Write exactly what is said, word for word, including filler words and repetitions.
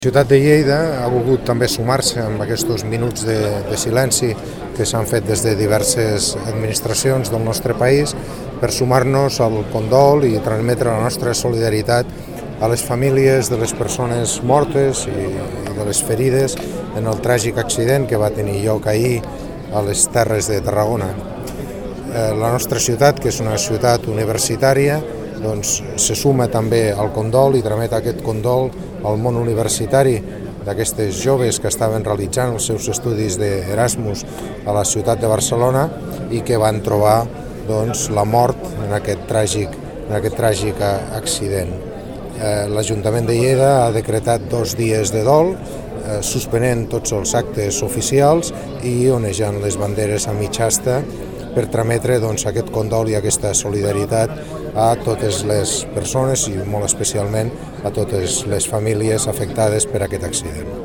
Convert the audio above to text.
La ciutat de Lleida ha volgut també sumar-se amb aquests minuts de, de silenci que s'han fet des de diverses administracions del nostre país per sumar-nos al condol i transmetre la nostra solidaritat a les famílies de les persones mortes i, i de les ferides en el tràgic accident que va tenir lloc ahir a les Terres de Tarragona. Eh, la nostra ciutat, que és una ciutat universitària, doncs, se suma també al condol i tramet aquest condol al món universitari d'aquestes joves que estaven realitzant els seus estudis d'Erasmus a la ciutat de Barcelona i que van trobar doncs, la mort en aquest tràgic, en aquest tràgic accident. Eh, L'Ajuntament de Lleida ha decretat dos dies de dol, eh, suspenent tots els actes oficials i onejant les banderes a mig asta per trametre doncs, aquest condol i aquesta solidaritat a totes les persones i molt especialment a totes les famílies afectades per aquest accident.